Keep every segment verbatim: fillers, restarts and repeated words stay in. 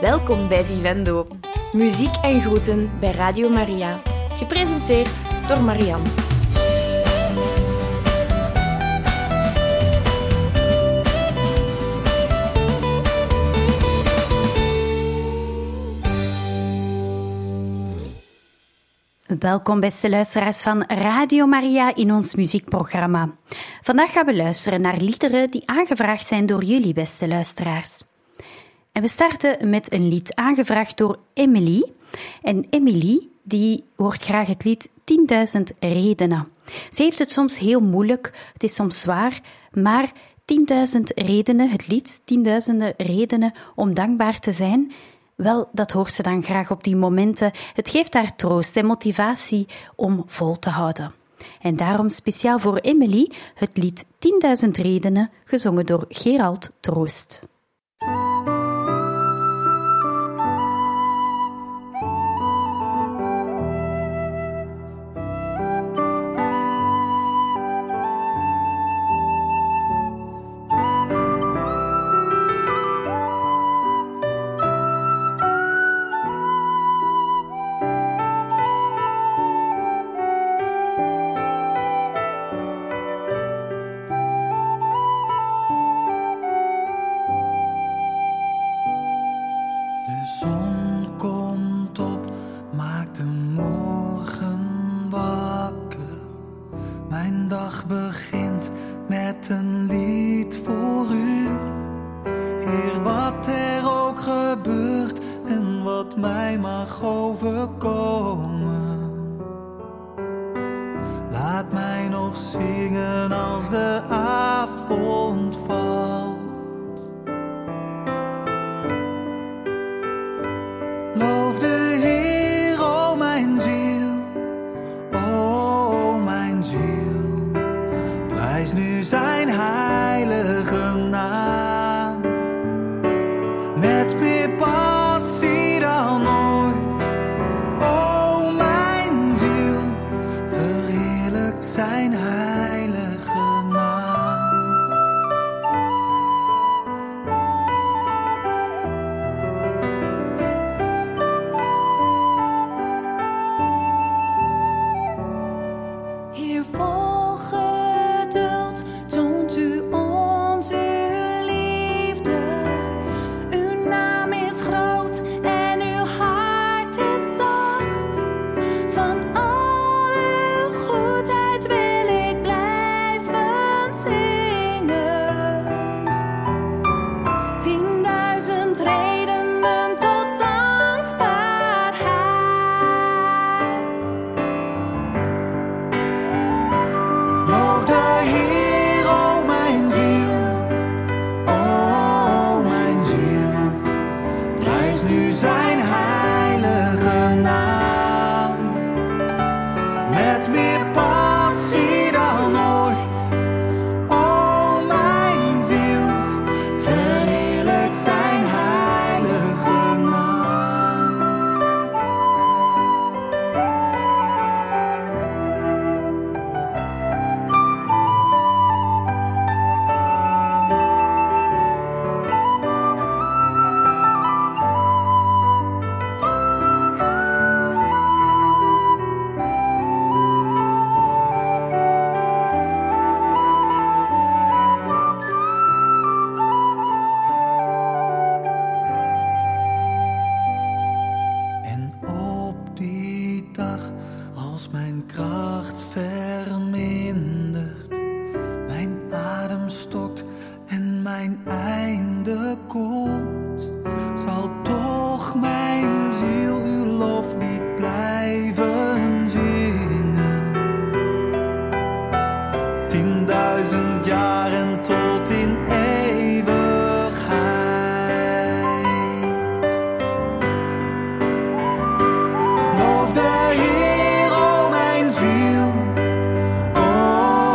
Welkom bij Vivendo. Muziek en groeten bij Radio Maria. Gepresenteerd door Marianne. Welkom beste luisteraars van Radio Maria in ons muziekprogramma. Vandaag gaan we luisteren naar liederen die aangevraagd zijn door jullie beste luisteraars. En we starten met een lied aangevraagd door Emily. En Emily die hoort graag het lied tienduizend redenen. Ze heeft het soms heel moeilijk, het is soms zwaar, maar tienduizend redenen, het lied tienduizenden redenen om dankbaar te zijn, wel, dat hoort ze dan graag op die momenten. Het geeft haar troost en motivatie om vol te houden. En daarom speciaal voor Emily het lied tienduizend redenen, gezongen door Gerald Troost.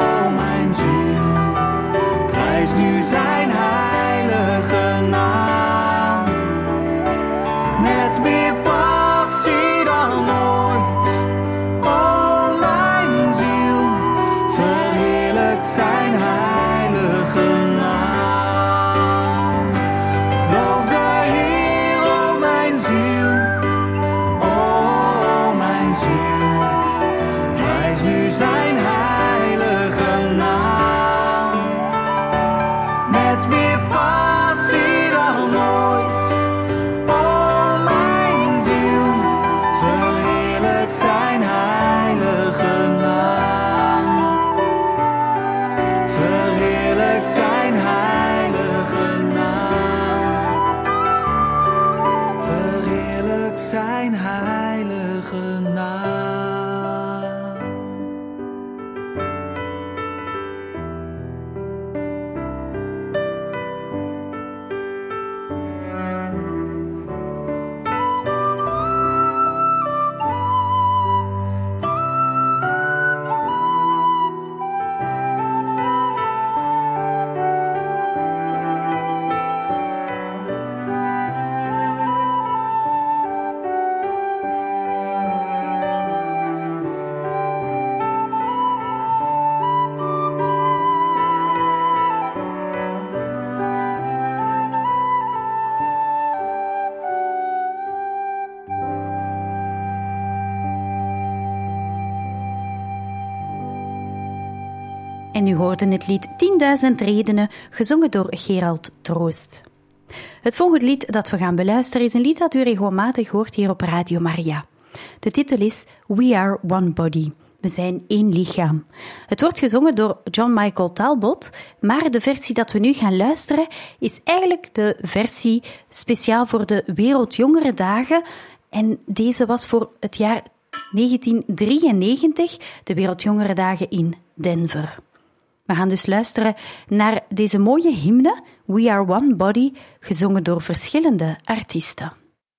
Nu zijn heilige naam. En u hoorde het lied tienduizend redenen, gezongen door Gerald Troost. Het volgende lied dat we gaan beluisteren is een lied dat u regelmatig hoort hier op Radio Maria. De titel is We Are One Body. We zijn één lichaam. Het wordt gezongen door John Michael Talbot, maar de versie dat we nu gaan luisteren is eigenlijk de versie speciaal voor de Wereldjongerendagen. En deze was voor het jaar negentien drieënnegentig, de Wereldjongerendagen in Denver. We gaan dus luisteren naar deze mooie hymne, We Are One Body, gezongen door verschillende artiesten.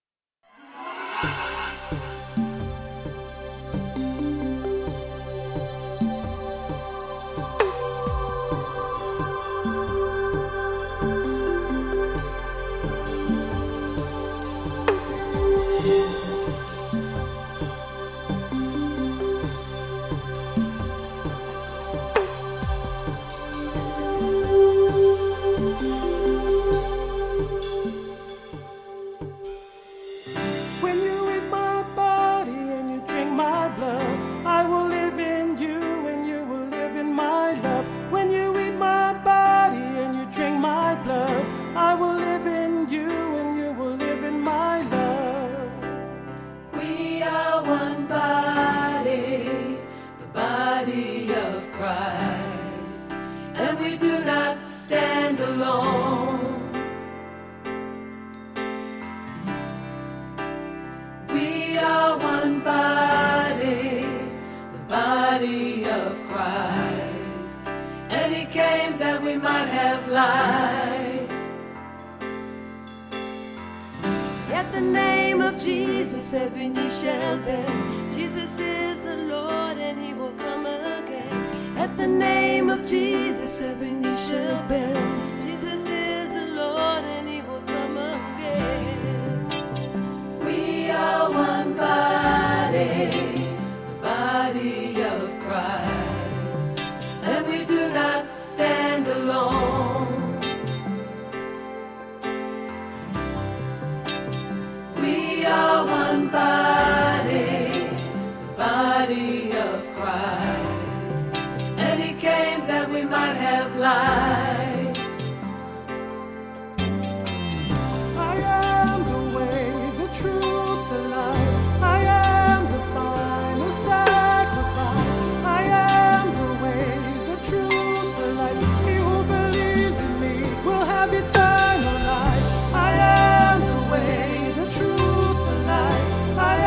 Every knee shall bend. Jesus is the Lord and he will come again. At the name of Jesus, every knee shall bend. Jesus is the Lord and he will come again. We are one body, the body of Christ, and we do not stand alone. We are one body, the body of Christ, and he came that we might have life. I am the way, the truth, the life. I am the final sacrifice. I am the way, the truth, the life. He who believes in me will have eternal life. I am the way, the truth, the life. I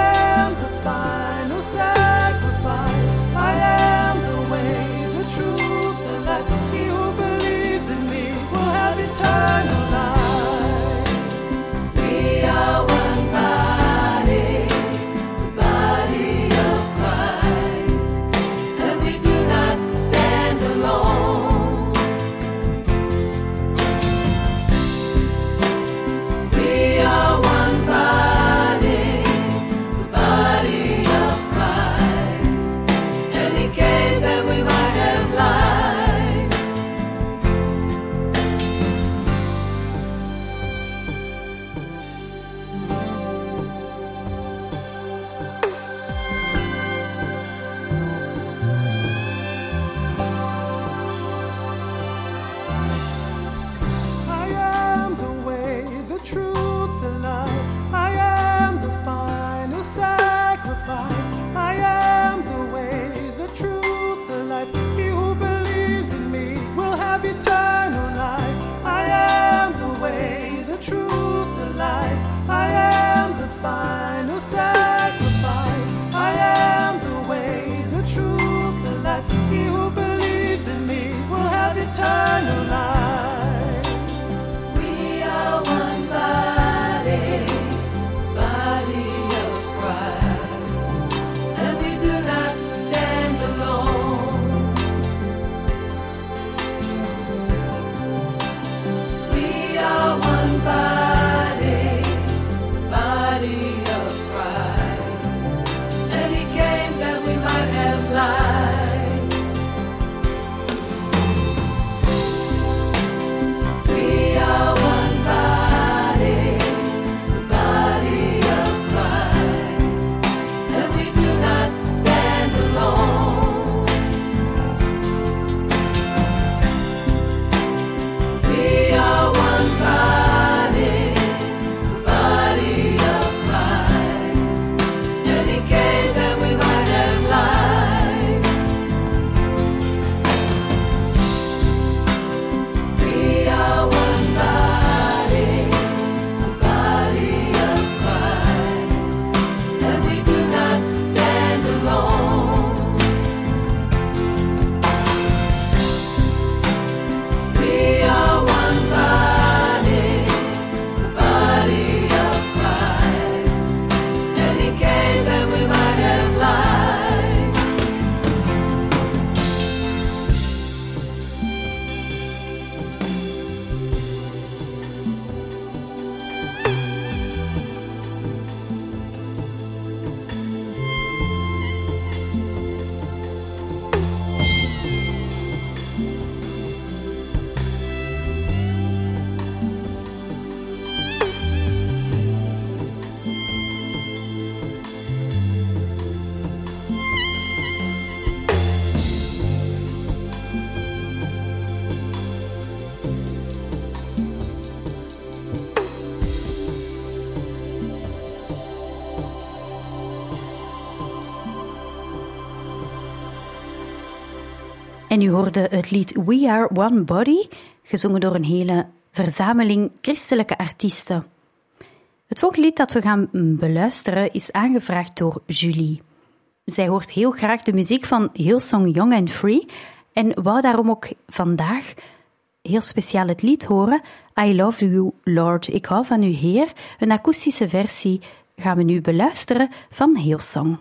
En u hoorde het lied We Are One Body, gezongen door een hele verzameling christelijke artiesten. Het volgende lied dat we gaan beluisteren is aangevraagd door Julie. Zij hoort heel graag de muziek van Hillsong Young and Free en wou daarom ook vandaag heel speciaal het lied horen I Love You, Lord, ik hou van u, Heer. Een akoestische versie gaan we nu beluisteren van Hillsong.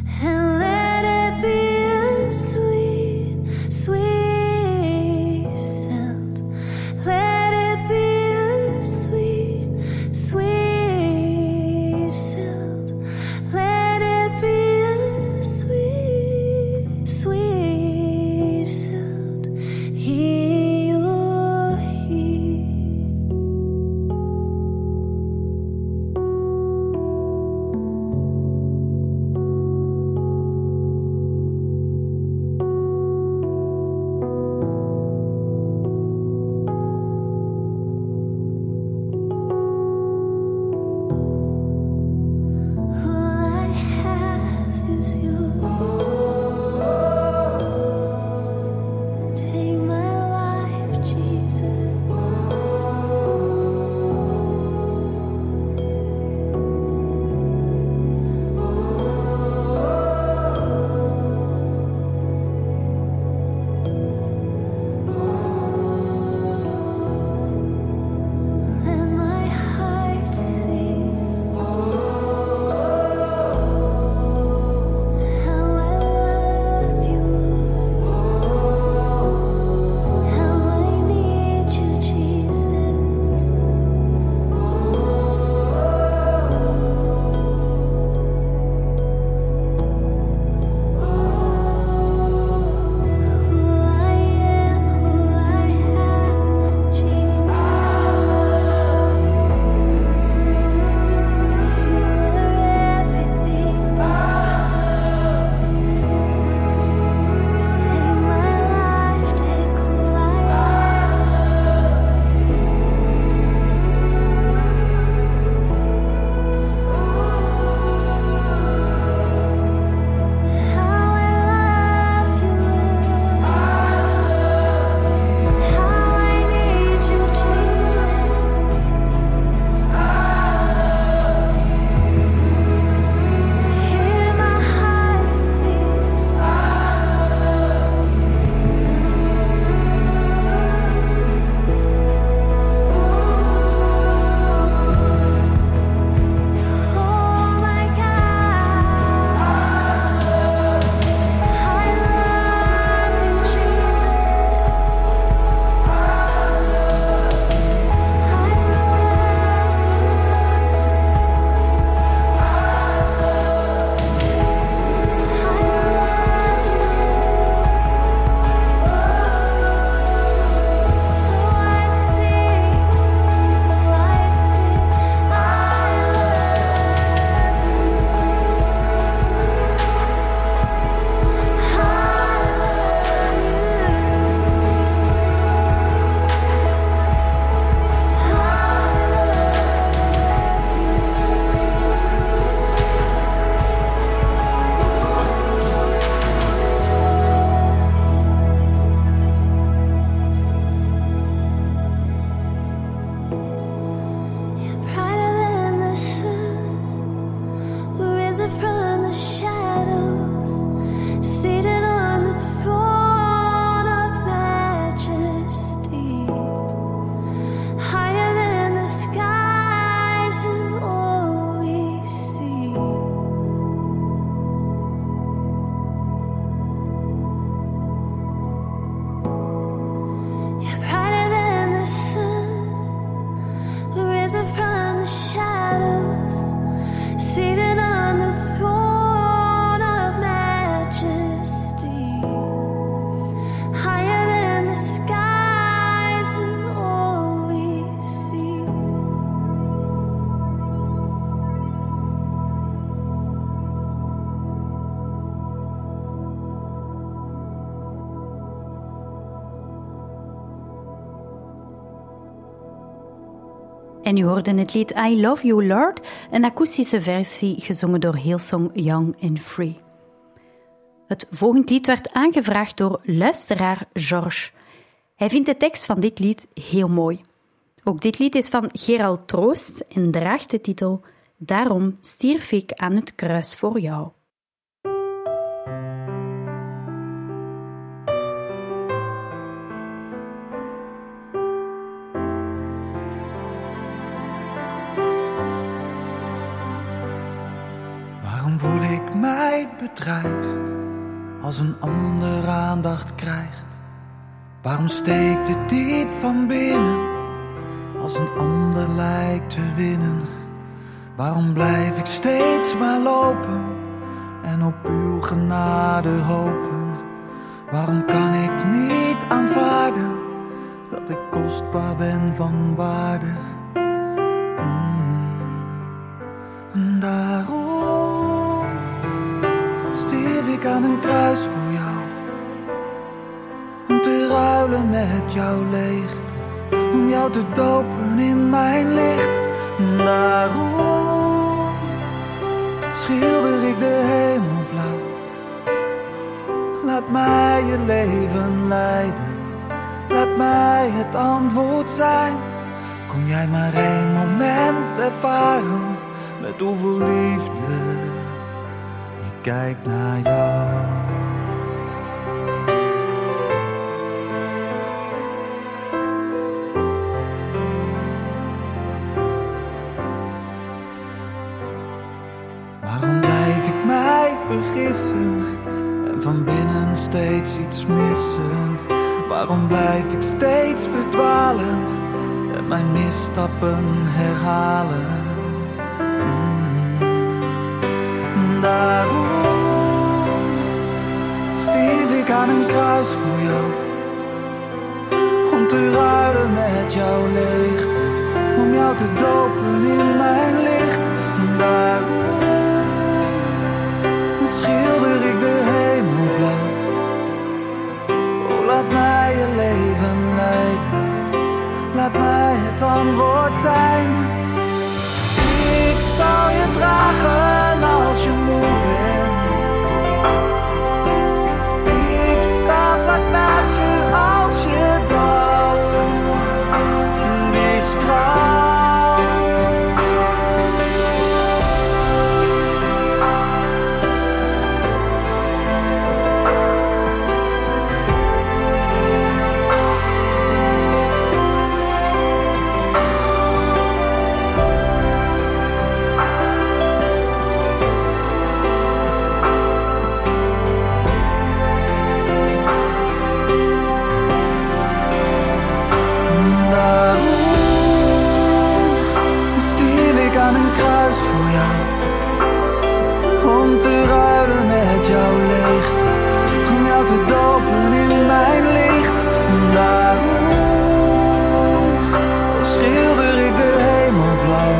Sweet En u hoorde het lied I Love You Lord, een akoestische versie gezongen door Hillsong Young and Free. Het volgende lied werd aangevraagd door luisteraar George. Hij vindt de tekst van dit lied heel mooi. Ook dit lied is van Gerald Troost en draagt de titel Daarom stierf ik aan het kruis voor jou. Waarom voel ik mij bedreigd als een ander aandacht krijgt? Waarom steekt het diep van binnen als een ander lijkt te winnen? Waarom blijf ik steeds maar lopen en op uw genade hopen? Waarom kan ik niet aanvaarden dat ik kostbaar ben van waarde? Mm. Daarom stierf ik aan een kruis voor jou, om te ruilen met jouw leegte, om jou te dopen in mijn licht. Daarom schilder ik de hemel blauw. Laat mij je leven leiden, laat mij het antwoord zijn. Kon jij maar één moment ervaren met hoeveel liefde ik kijk naar jou. Waarom blijf ik mij vergissen en van binnen steeds iets missen? Waarom blijf ik steeds verdwalen en mijn misstappen herhalen? Mm. Daarom stierf ik aan een kruis voor jou, om te ruilen met jouw leegte, om jou te dopen in mijn licht. Daarom schilder ik de hemel blauw. Oh, laat mij je leven leiden, laat mij het antwoord zijn. Ik zal je dragen als je moe bent. Ik sta vlak naast je als je dauwt. Wees trouw. Om te ruilen met jouw leegte, om jou te dopen in mijn licht. Daarom schilder ik de hemel blauw.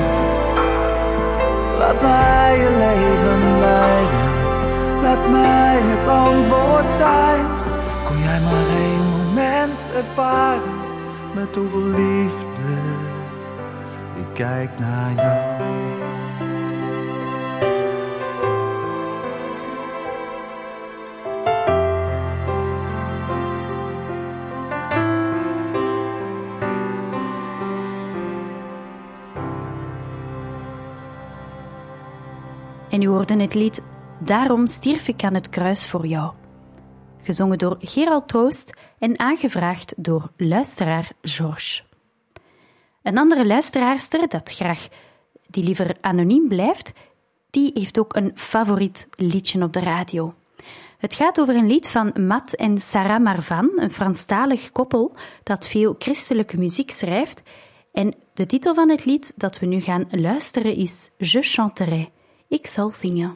Laat mij je leven leiden, laat mij het antwoord zijn. Kon jij maar één moment ervaren met hoeveel liefde ik kijk naar jou. En u hoorde het lied Daarom stierf ik aan het kruis voor jou. Gezongen door Gerald Troost en aangevraagd door luisteraar George. Een andere luisteraarster dat graag, die liever anoniem blijft, die heeft ook een favoriet liedje op de radio. Het gaat over een lied van Matt en Sarah Marvan, een Franstalig koppel dat veel christelijke muziek schrijft. En de titel van het lied dat we nu gaan luisteren is Je chanterai. Ik zal zingen.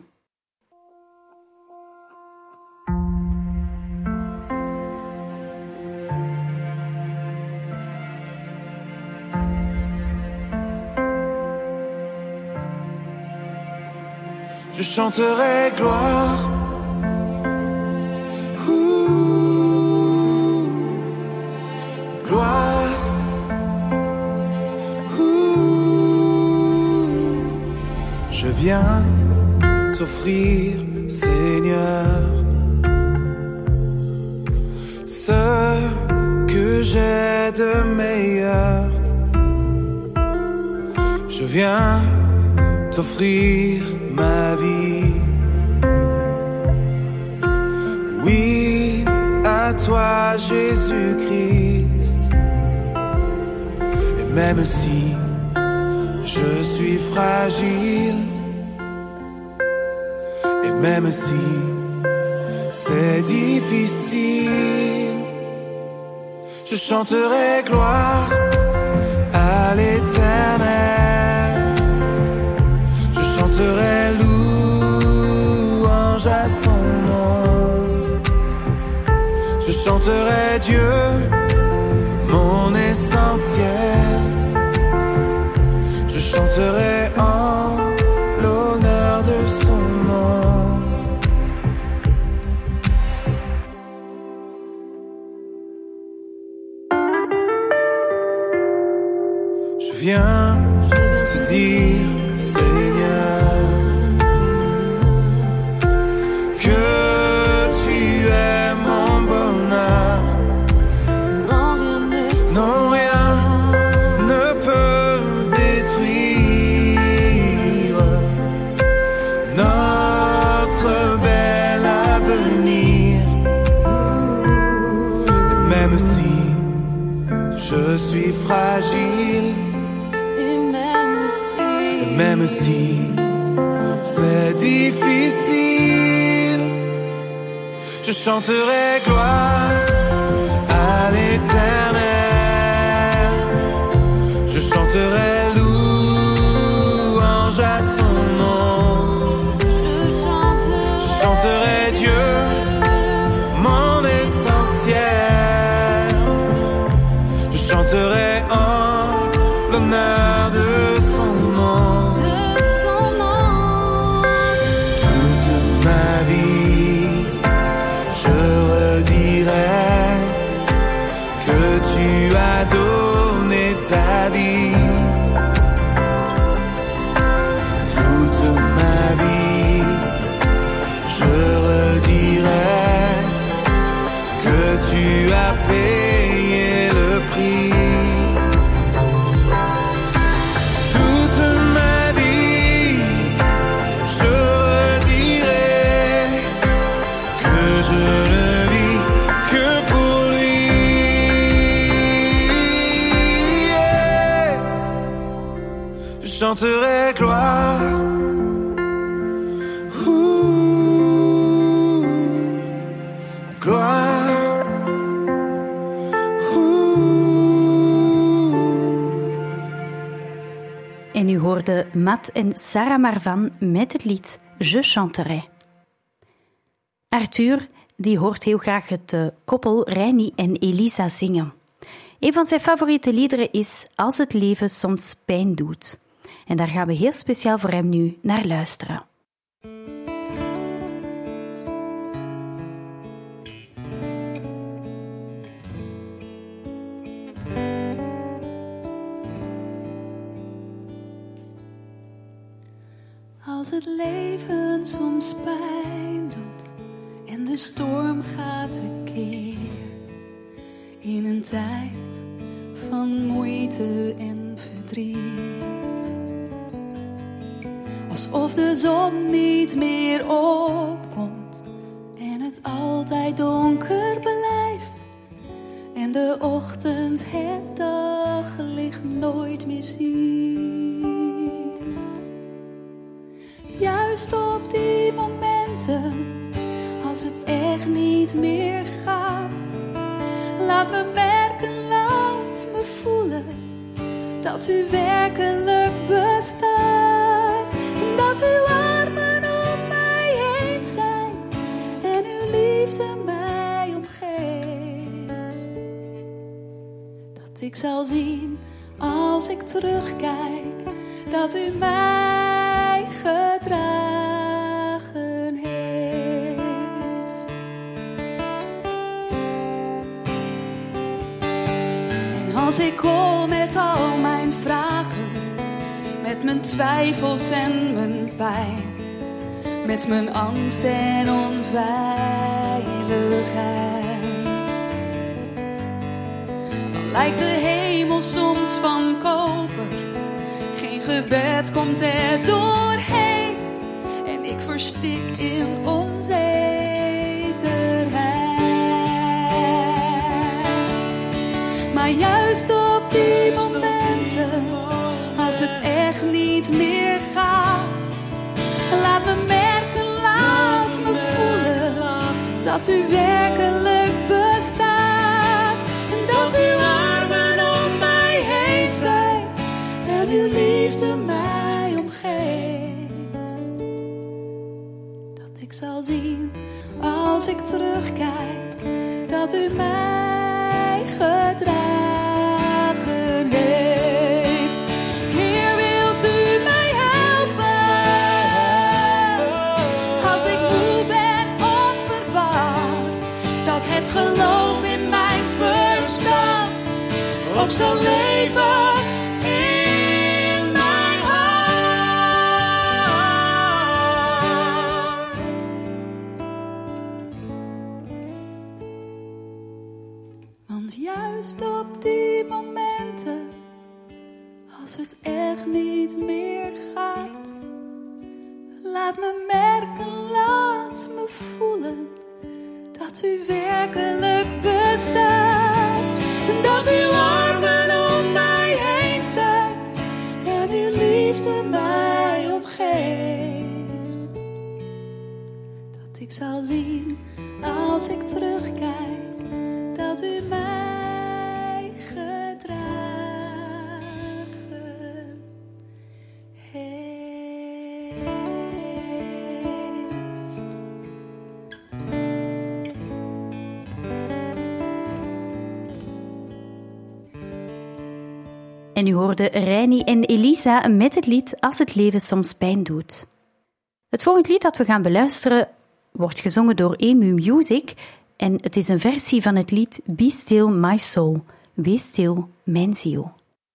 Je chanterai gloire. Ouh, gloire. Ouh. Je viens t'offrir, Seigneur, ce que j'ai de meilleur. Je viens t'offrir ma vie. Oui, à toi Jésus-Christ. Et même si je suis fragile, et même si c'est difficile, je chanterai gloire à l'Éternel. Je chanterai louange à son nom. Je chanterai Dieu, mon essentiel. Je chanterai en l'honneur de son nom. Je viens te dire, Seigneur, que tu es mon bonheur. Non, rien ne peut détruire notre bel avenir. Et même si je suis fragile, même si c'est difficile, je chanterai gloire à l'Éternel. Je chanterai louange à son nom. Je chanterai Dieu, mon essentiel. Je chanterai en l'honneur de son nom. Tu as donné ta vie, toute ma vie, je redirai que tu as payé le prix. Toute ma vie, je redirai que je ne vis que pour lui. Je chanterai gloire, ouh, gloire, ouh. En u hoorde Matt en Sarah Marvan met het lied Je chanterai. Arthur die hoort heel graag het uh, koppel Reini en Elisa zingen. Een van zijn favoriete liederen is Als het leven soms pijn doet. En daar gaan we heel speciaal voor hem nu naar luisteren. Als het leven soms pijn doet en de storm gaat tekeer, in een tijd van moeite en verdriet, alsof de zon niet meer opkomt en het altijd donker blijft en de ochtend het daglicht nooit meer ziet. Juist op die momenten, als het echt niet meer gaat, laat me merken, laat me voelen dat u werkelijk bestaat. Dat uw armen om mij heen zijn en uw liefde mij omgeeft. Dat ik zal zien als ik terugkijk dat u mij gedragen heeft. En als ik kom met al mijn vragen, met mijn twijfels en mijn pijn, met mijn angst en onveiligheid. Dan lijkt de hemel soms van koper, geen gebed komt er doorheen en ik verstik in onzekerheid. Maar juist op die momenten, als het echt niet meer gaat, laat me merken, laat me voelen dat u werkelijk bestaat. En dat uw armen om mij heen zijn en uw liefde mij omgeeft. Dat ik zal zien als ik terugkijk dat u mij gedragen heeft. Heer, wilt u mij als ik moe ben of verward, dat het geloof in mijn verstand ook zal leven in mijn hart. Want juist op die momenten, als het echt niet meer gaat, laat me merken, laat me voelen dat u werkelijk bestaat. En dat uw armen om mij heen zijn en uw liefde mij omgeeft. Dat ik zal zien als ik terugkijk dat u mij gedragen heeft. En u hoorde Reini en Elisa met het lied Als het leven soms pijn doet. Het volgende lied dat we gaan beluisteren wordt gezongen door Emu Music en het is een versie van het lied Be Still My Soul, Wees stil mijn ziel.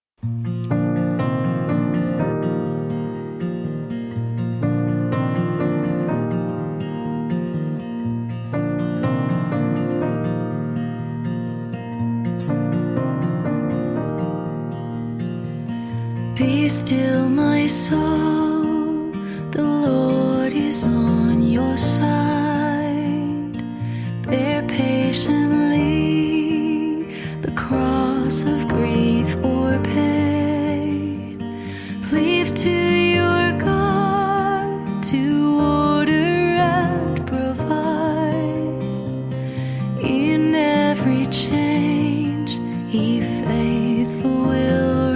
Be still, my soul, the Lord is on your side. Bear patiently the cross of grief or pain. Leave to your God to order and provide. In every change, He faithful will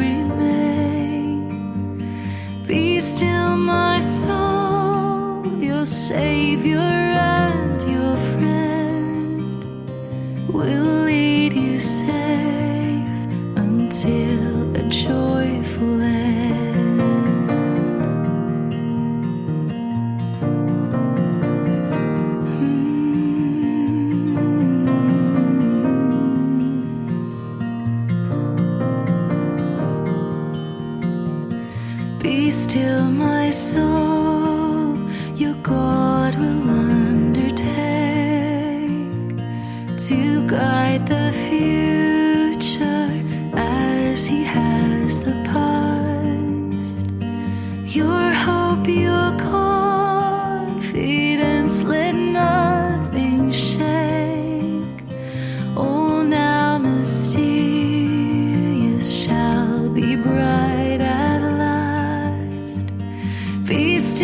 Be still, my soul, your Savior and your friend will lead you safe until a joyful end. Mm. Be still, my soul, your God will undertake to guide the future as He has the past. Your hope, your confidence, let nothing shake. All now mysterious shall be bright at last. Be still.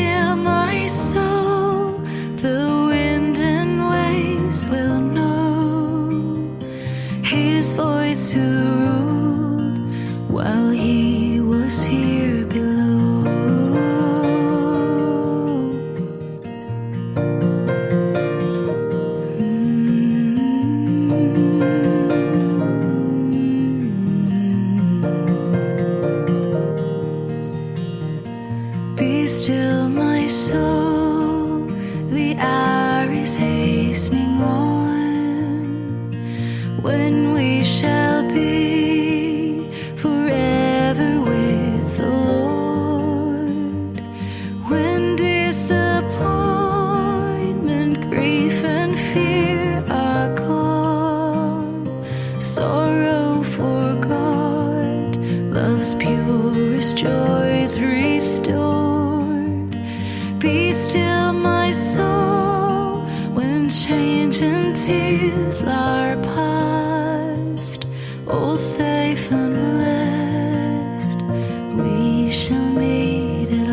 tears are past, all safe and blessed, we shall meet at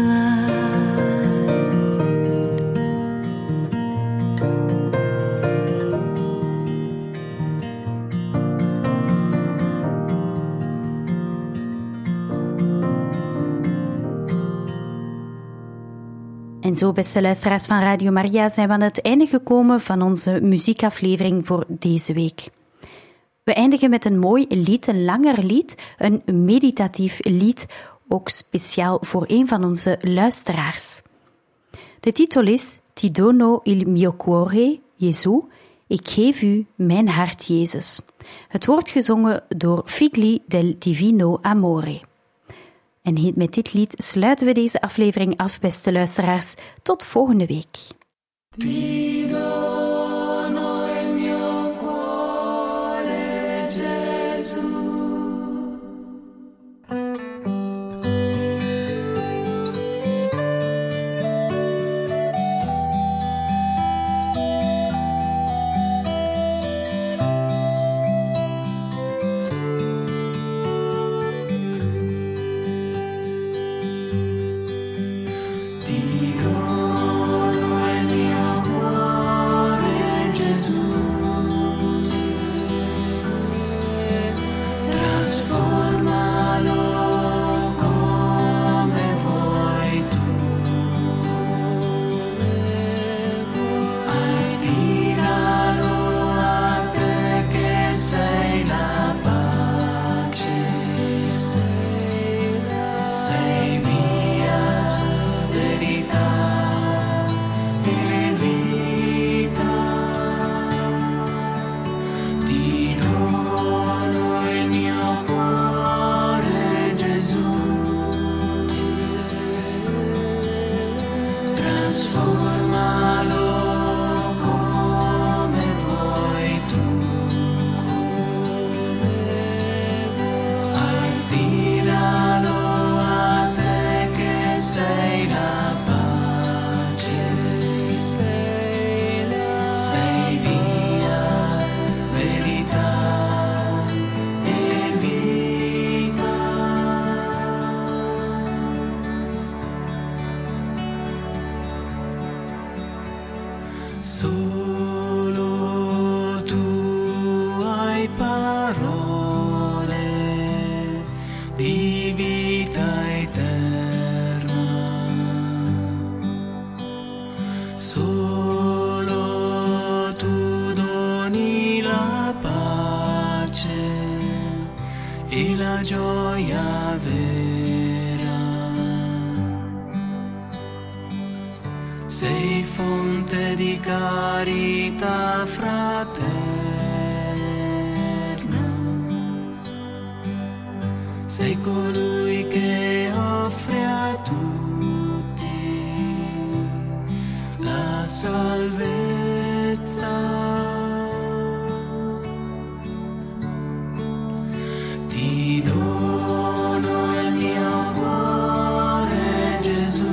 last. En zo, beste luisteraars van Radio Maria, zijn we aan het einde gekomen van onze muziekaflevering voor deze week. We eindigen met een mooi lied, een langer lied, een meditatief lied, ook speciaal voor een van onze luisteraars. De titel is Ti dono il mio cuore, Gesù, ik geef u mijn hart, Jezus. Het wordt gezongen door Figli del Divino Amore. En met dit lied sluiten we deze aflevering af, beste luisteraars. Tot volgende week. Ti dono il mio cuore, Gesù. Solo tu hai parole di vita eterna. Solo tu doni la pace e la gioia vera. Sei fonte di carità fraterna, sei colui che offre a tutti la salvezza. Ti dono il mio cuore, Gesù.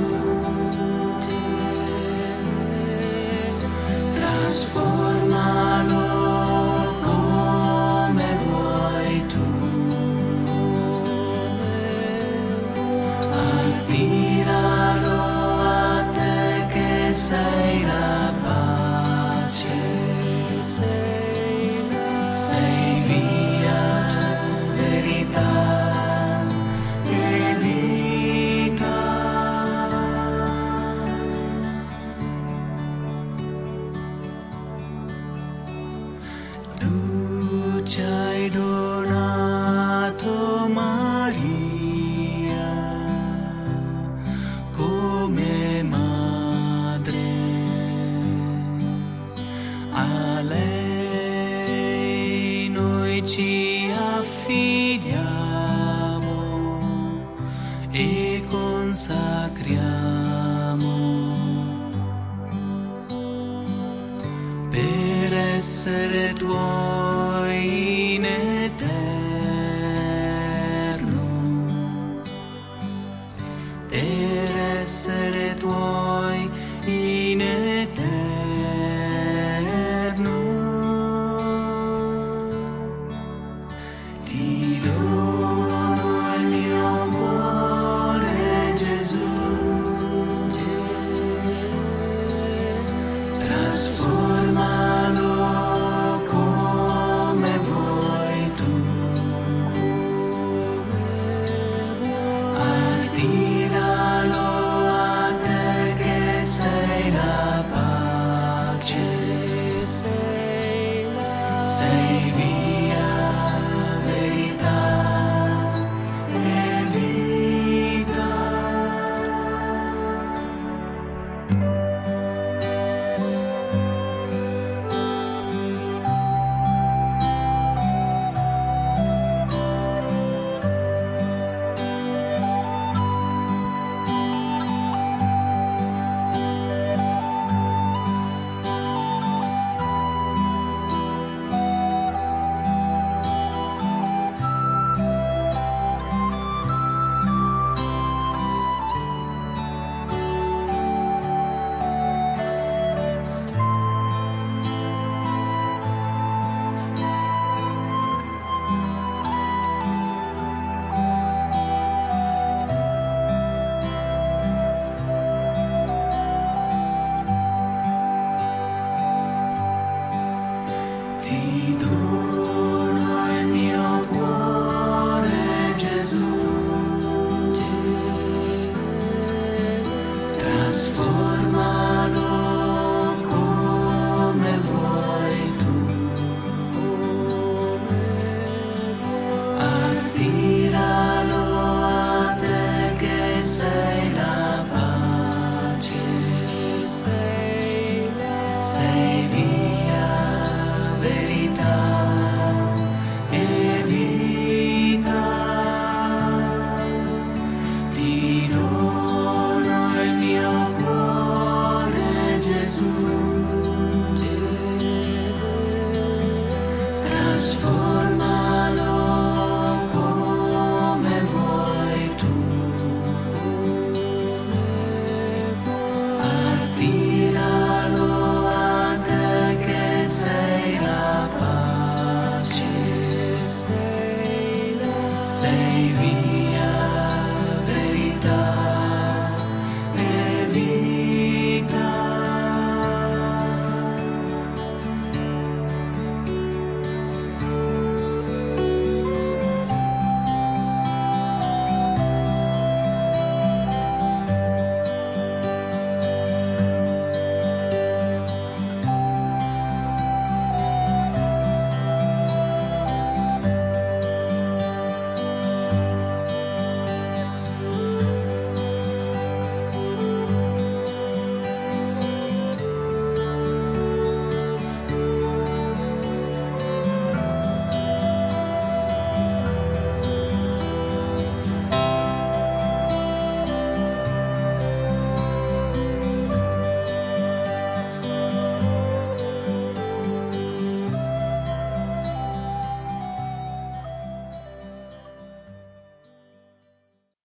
Trasformalo come vuoi tu, attiralo a te che sei la pace, sei via, verità e vita. Tu ci hai donato Maria come madre, a lei noi ci affidiamo e